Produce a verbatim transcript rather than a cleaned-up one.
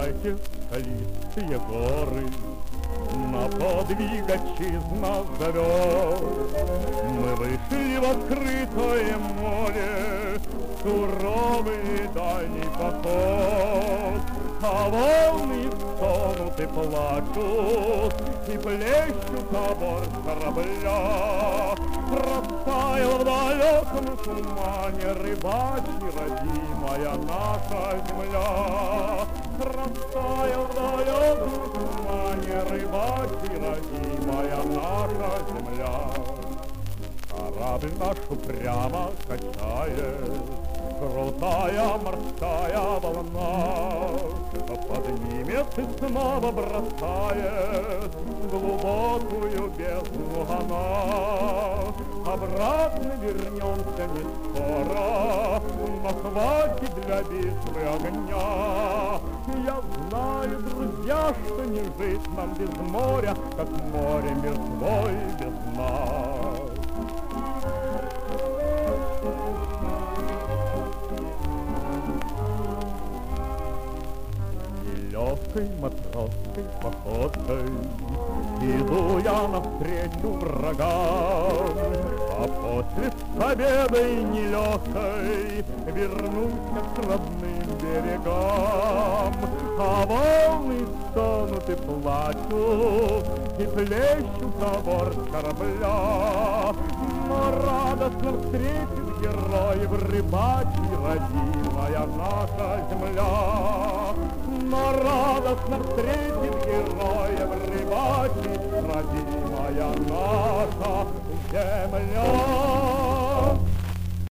Закате скалистые горы, на подвиг отчизна зовет. Мы вышли в открытое море, суровый дальний поход. А волны стонут и плачут, и плещут на борт корабля. Растаял в далеком тумане рыбачья родимая наша земля. Растаял в далеком тумане рыбачья родимая наша земля. Корабль наш упрямо качает крутая морская волна, поднимет и снова бросает в глубокую бездну она. Обратно вернемся не скоро, но хватит для битвы огня. Я знаю, друзья, что не жить нам без моря, как море мертвой без нас. Легкой матросской походкой иду я навстречу врагам, а после с победой нелегкой вернусь к родным берегам. А волны стонут и плачут, и плещут на борт корабля. Но радостно встретит героев рыбачья родимая наша земля. Но радостно встретит героев рыбачья родимая наша земля.